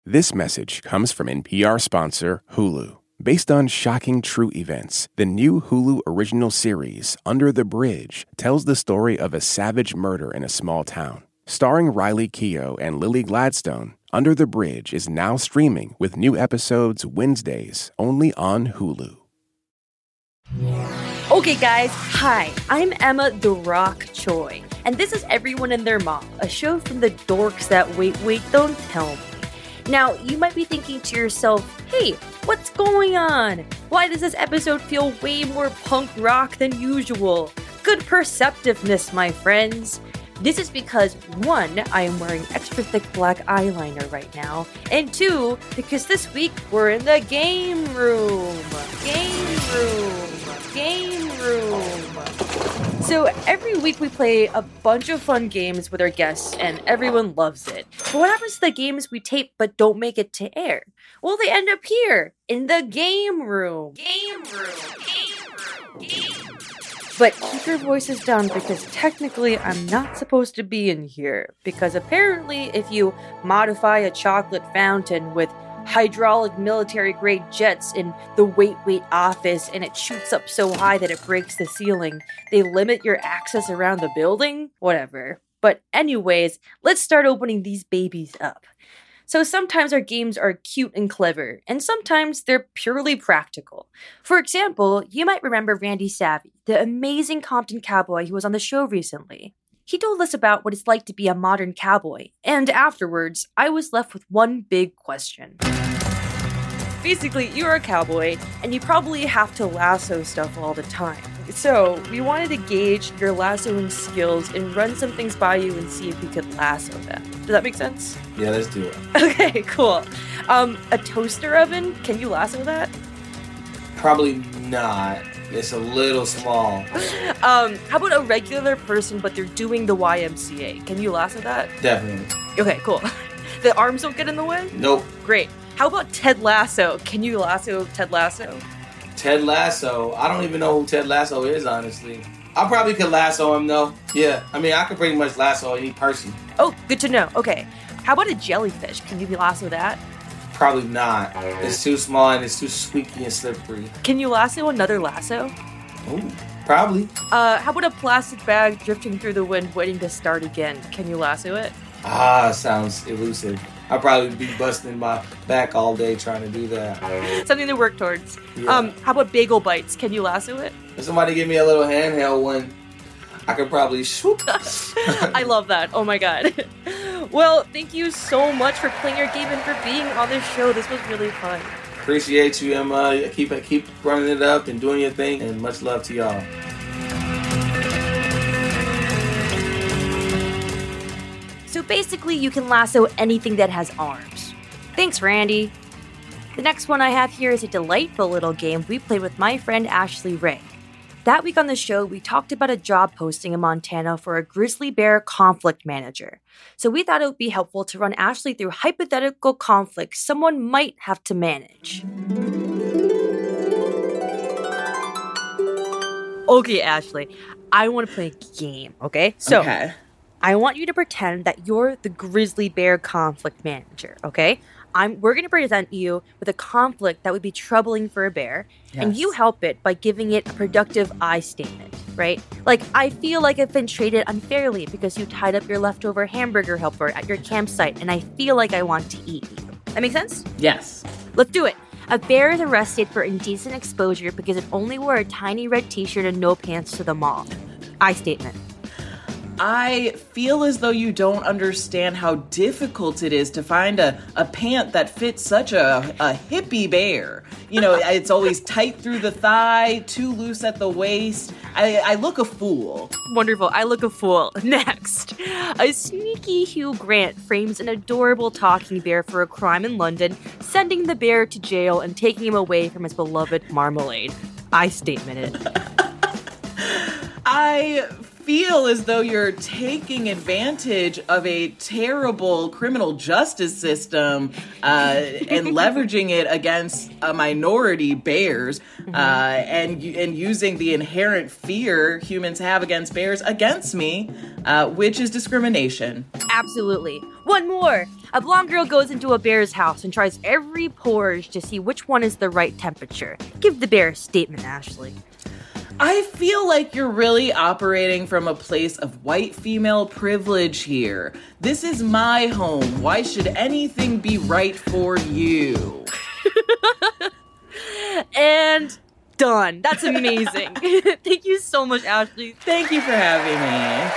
This message comes from NPR sponsor Hulu. Based on shocking true events, the new Hulu original series, Under the Bridge, tells the story of a savage murder in a small town. Starring Riley Keough and Lily Gladstone, Under the Bridge is now streaming with new episodes Wednesdays only on Hulu. Okay guys, hi, I'm Emma The Rock Choi, and this is Everyone and Their Mom, a show from the dorks that wait, don't tell me. Now, you might be thinking to yourself, hey, what's going on? Why does this episode feel way more punk rock than usual? Good perceptiveness, my friends. This is because, 1, I am wearing extra thick black eyeliner right now, and 2, because this week we're in the game room. So every week we play a bunch of fun games with our guests, and everyone loves it. But what happens to the games we tape but don't make it to air? Well, they end up here, in the game room. But keep your voices down because technically I'm not supposed to be in here. Because apparently if you modify a chocolate fountain with hydraulic military-grade jets in the wait office and it shoots up so high that it breaks the ceiling, they limit your access around the building? Whatever. But anyways, let's start opening these babies up. So sometimes our games are cute and clever, and sometimes they're purely practical. For example, you might remember Randy Savvy, the amazing Compton cowboy who was on the show recently. He told us about what it's like to be a modern cowboy, and afterwards, I was left with one big question. Basically, you're a cowboy, and you probably have to lasso stuff all the time. So, we wanted to gauge your lassoing skills and run some things by you and see if we could lasso them. Does that make sense? Yeah, let's do it. Okay, cool. A toaster oven, can you lasso that? Probably not. It's a little small. How about a regular person, but they're doing the YMCA? Can you lasso that? Definitely. Okay, cool. The arms don't get in the way? Nope. Great. How about Ted Lasso? Can you lasso Ted Lasso? Ted Lasso? I don't even know who Ted Lasso is, honestly. I probably could lasso him, though. Yeah, I mean, I could pretty much lasso any person. Oh, good to know. Okay. How about a jellyfish? Can you lasso that? Probably not. It's too small and it's too squeaky and slippery. Can you lasso another lasso? Ooh, probably. How about a plastic bag drifting through the wind waiting to start again? Can you lasso it? Sounds elusive. I'd probably be busting my back all day trying to do that. Something to work towards. Yeah. How about bagel bites? Can you lasso it? If somebody give me a little handheld one, I could probably swoop. I love that. Oh my god. Well, thank you so much for playing your game and for being on this show. This was really fun. Appreciate you, Emma. Keep running it up and doing your thing, and much love to y'all. So basically, you can lasso anything that has arms. Thanks, Randy. The next one I have here is a delightful little game we played with my friend Ashley Ray. That week on the show, we talked about a job posting in Montana for a grizzly bear conflict manager. So we thought it would be helpful to run Ashley through hypothetical conflicts someone might have to manage. Okay, Ashley, I want to play a game, okay? So, okay. I want you to pretend that you're the grizzly bear conflict manager, okay? We're going to present you with a conflict that would be troubling for a bear, and you help it by giving it a productive I statement, right? Like, I feel like I've been treated unfairly because you tied up your leftover hamburger helper at your campsite, and I feel like I want to eat you. That make sense? Yes. Let's do it. A bear is arrested for indecent exposure because it only wore a tiny red t-shirt and no pants to the mall. I statement. I feel as though you don't understand how difficult it is to find a pant that fits such a hippie bear. You know, it's always tight through the thigh, too loose at the waist. I look a fool. Wonderful. I look a fool. Next. A sneaky Hugh Grant frames an adorable talking bear for a crime in London, sending the bear to jail and taking him away from his beloved marmalade. I statement it. I feel as though you're taking advantage of a terrible criminal justice system and leveraging it against a minority, bears, and using the inherent fear humans have against bears against me, which is discrimination. Absolutely. One more. A blonde girl goes into a bear's house and tries every porridge to see which one is the right temperature. Give the bear a statement, Ashley. I feel like you're really operating from a place of white female privilege here. This is my home. Why should anything be right for you? And done. That's amazing. Thank you so much, Ashley. Thank you for having me.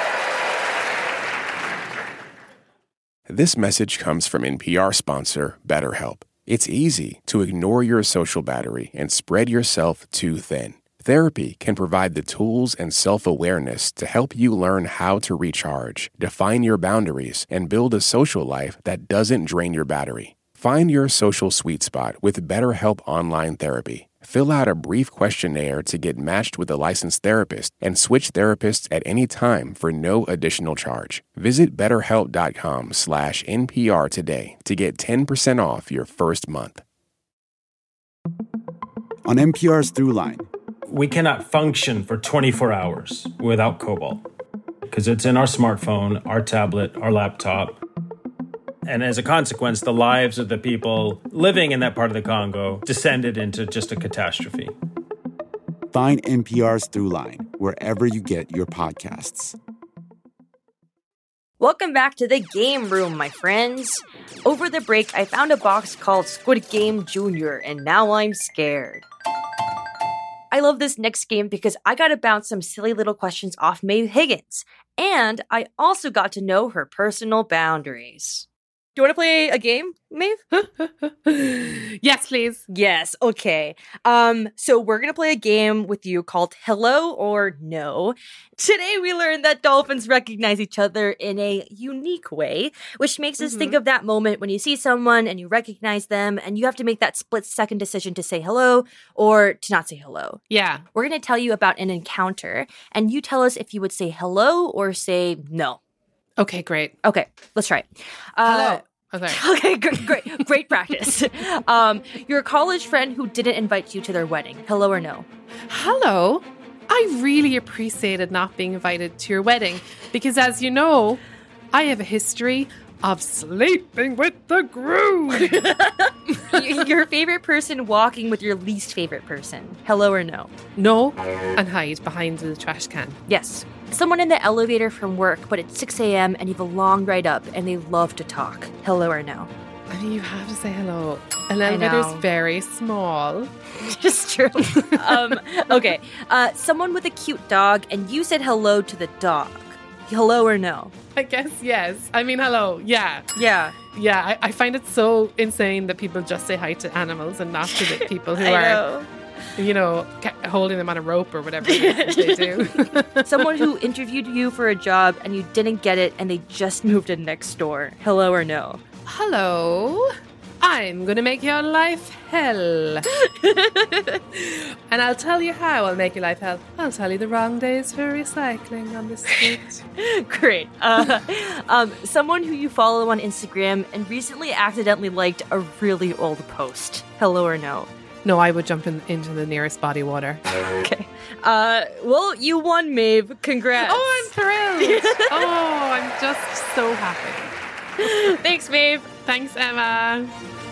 This message comes from NPR sponsor BetterHelp. It's easy to ignore your social battery and spread yourself too thin. Therapy can provide the tools and self-awareness to help you learn how to recharge, define your boundaries, and build a social life that doesn't drain your battery. Find your social sweet spot with BetterHelp Online Therapy. Fill out a brief questionnaire to get matched with a licensed therapist and switch therapists at any time for no additional charge. Visit BetterHelp.com/NPR today to get 10% off your first month. On NPR's Throughline, we cannot function for 24 hours without cobalt because it's in our smartphone, our tablet, our laptop. And as a consequence, the lives of the people living in that part of the Congo descended into just a catastrophe. Find NPR's Throughline wherever you get your podcasts. Welcome back to the game room, my friends. Over the break, I found a box called Squid Game Jr., and now I'm scared. I love this next game because I got to bounce some silly little questions off Maeve Higgins, and I also got to know her personal boundaries. Do you want to play a game, Maeve? Yes, please. Yes, okay. So we're going to play a game with you called Hello or No. Today we learned that dolphins recognize each other in a unique way, which makes us think of that moment when you see someone and you recognize them and you have to make that split-second decision to say hello or to not say hello. Yeah. We're going to tell you about an encounter, and you tell us if you would say hello or say no. Okay, great. Okay, let's try it. Hello. Okay. Okay, great practice. Your college friend who didn't invite you to their wedding. Hello or no? Hello. I really appreciated not being invited to your wedding because, as you know, I have a history of sleeping with the groom. Your favorite person walking with your least favorite person. Hello or no? No, and hide behind the trash can. Yes. Someone in the elevator from work, but it's 6 a.m. and you have a long ride up and they love to talk. Hello or no? I mean, you have to say hello. An elevator's very small. It's true. Okay. Someone with a cute dog and you said hello to the dog. Hello or no? I guess yes. I mean, hello. Yeah. Yeah. Yeah, I find it so insane that people just say hi to animals and not to the people who holding them on a rope or whatever it is that they do. Someone who interviewed you for a job and you didn't get it and they just moved in next door. Hello or no? Hello. I'm going to make your life hell. And I'll tell you how I'll make your life hell. I'll tell you the wrong days for recycling on the street. Great. Someone who you follow on Instagram and recently accidentally liked a really old post. Hello or no? No, I would jump into the nearest body water. Okay. Well, you won, Maeve. Congrats. Oh, I'm thrilled. Oh, I'm just so happy. Thanks, Maeve. Thanks, Emma.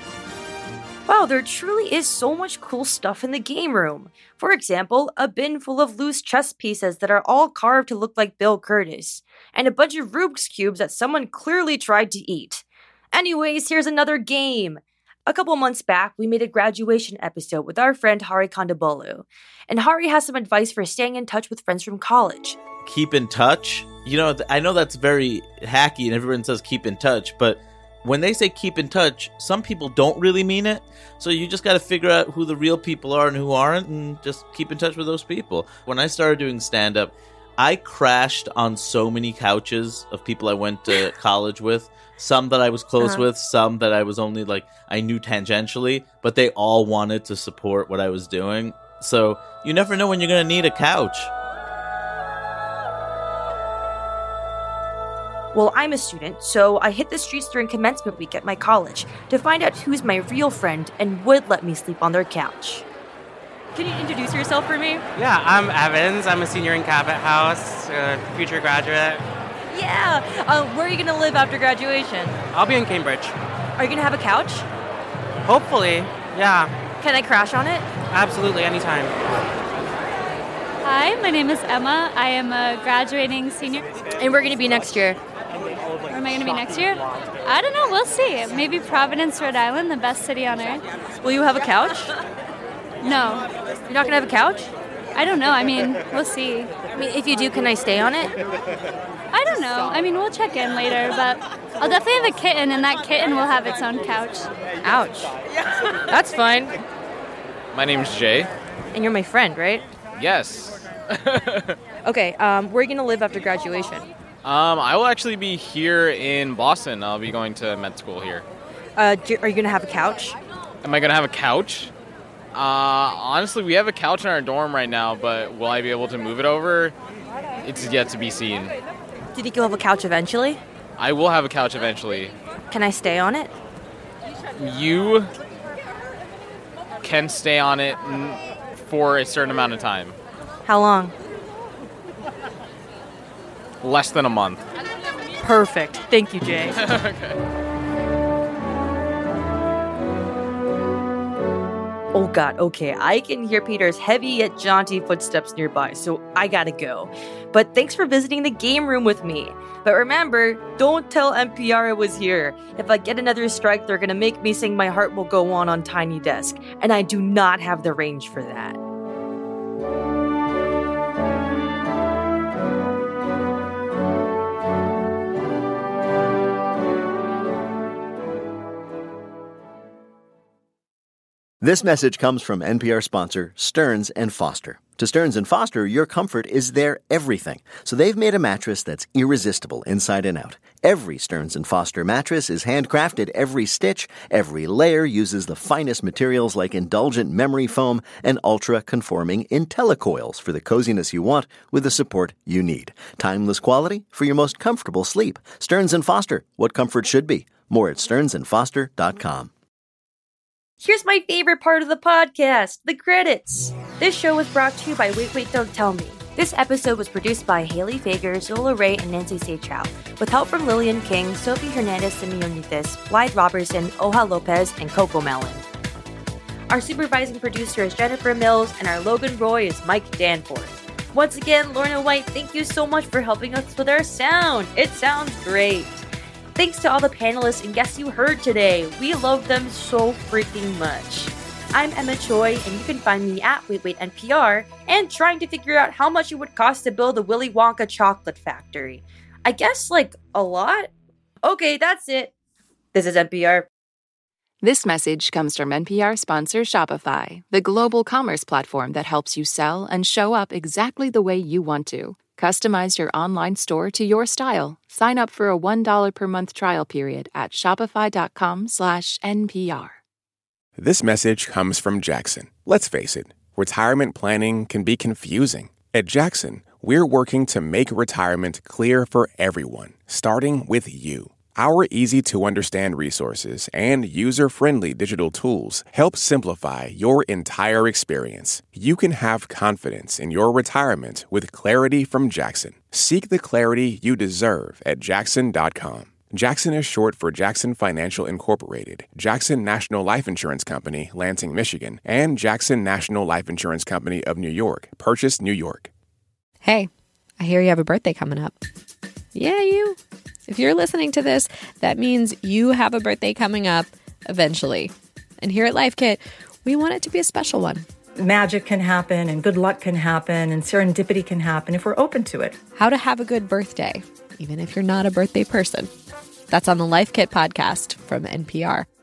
Wow, there truly is so much cool stuff in the game room. For example, a bin full of loose chess pieces that are all carved to look like Bill Curtis, and a bunch of Rubik's Cubes that someone clearly tried to eat. Anyways, here's another game. A couple months back, we made a graduation episode with our friend Hari Kondabolu, and Hari has some advice for staying in touch with friends from college. Keep in touch? You know, I know that's very hacky and everyone says keep in touch, but when they say keep in touch, some people don't really mean it. So you just got to figure out who the real people are and who aren't and just keep in touch with those people. When I started doing stand-up, I crashed on so many couches of people I went to college with. Some that I was close with, some that I was only I knew tangentially, but they all wanted to support what I was doing. So you never know when you're going to need a couch. Well, I'm a student, so I hit the streets during commencement week at my college to find out who's my real friend and would let me sleep on their couch. Can you introduce yourself for me? Yeah, I'm Evans. I'm a senior in Cabot House, a future graduate. Yeah. Where are you going to live after graduation? I'll be in Cambridge. Are you going to have a couch? Hopefully, yeah. Can I crash on it? Absolutely, anytime. Hi, my name is Emma. I am a graduating senior. And we're going to be next year. Where am I going to be next year? I don't know. We'll see. Maybe Providence, Rhode Island, the best city on earth. Will you have a couch? No. You're not going to have a couch? I don't know. I mean, we'll see. I mean, if you do, can I stay on it? I don't know. I mean, we'll check in later, but I'll definitely have a kitten, and that kitten will have its own couch. Ouch. That's fine. My name's Jay. And you're my friend, right? Yes. Okay, where are you going to live after graduation? I will actually be here in Boston. I'll be going to med school here. Are you going to have a couch? Am I going to have a couch? Honestly, we have a couch in our dorm right now, but will I be able to move it over? It's yet to be seen. Do you think you'll have a couch eventually? I will have a couch eventually. Can I stay on it? You can stay on it for a certain amount of time. How long? Less than a month. Perfect. Thank you, Jay. Okay. Oh God, okay, I can hear Peter's heavy yet jaunty footsteps nearby, so I gotta go. But thanks for visiting the game room with me. But remember, don't tell NPR I was here. If I get another strike, they're gonna make me sing My Heart Will Go On Tiny Desk, and I do not have the range for that. This message comes from NPR sponsor Stearns & Foster. To Stearns & Foster, your comfort is their everything. So they've made a mattress that's irresistible inside and out. Every Stearns & Foster mattress is handcrafted. Every stitch, every layer uses the finest materials like indulgent memory foam and ultra-conforming IntelliCoils for the coziness you want with the support you need. Timeless quality for your most comfortable sleep. Stearns & Foster, what comfort should be. More at stearnsandfoster.com. Here's my favorite part of the podcast, the credits. This show was brought to you by Wait, Don't Tell Me. This episode was produced by Haley Fager, Zola Ray, and Nancy Seychow, with help from Lillian King, Sophie Hernandez Simeonitis, Blythe Robertson, Oha Lopez, and Coco Mellon. Our supervising producer is Jennifer Mills, and our Logan Roy is Mike Danforth. Once again, Lorna White, thank you so much for helping us with our sound. It sounds great. Thanks to all the panelists and guests you heard today. We love them so freaking much. I'm Emma Choi, and you can find me at NPR and trying to figure out how much it would cost to build a Willy Wonka chocolate factory. I guess, a lot? Okay, that's it. This is NPR. This message comes from NPR sponsor Shopify, the global commerce platform that helps you sell and show up exactly the way you want to. Customize your online store to your style. Sign up for a $1 per month trial period at shopify.com/NPR. This message comes from Jackson. Let's face it, retirement planning can be confusing. At Jackson, we're working to make retirement clear for everyone, starting with you. Our easy-to-understand resources and user-friendly digital tools help simplify your entire experience. You can have confidence in your retirement with clarity from Jackson. Seek the clarity you deserve at Jackson.com. Jackson is short for Jackson Financial Incorporated, Jackson National Life Insurance Company, Lansing, Michigan, and Jackson National Life Insurance Company of New York, Purchase, New York. Hey, I hear you have a birthday coming up. Yeah, you. If you're listening to this, that means you have a birthday coming up eventually. And here at Life Kit, we want it to be a special one. Magic can happen and good luck can happen and serendipity can happen if we're open to it. How to have a good birthday, even if you're not a birthday person. That's on the Life Kit podcast from NPR.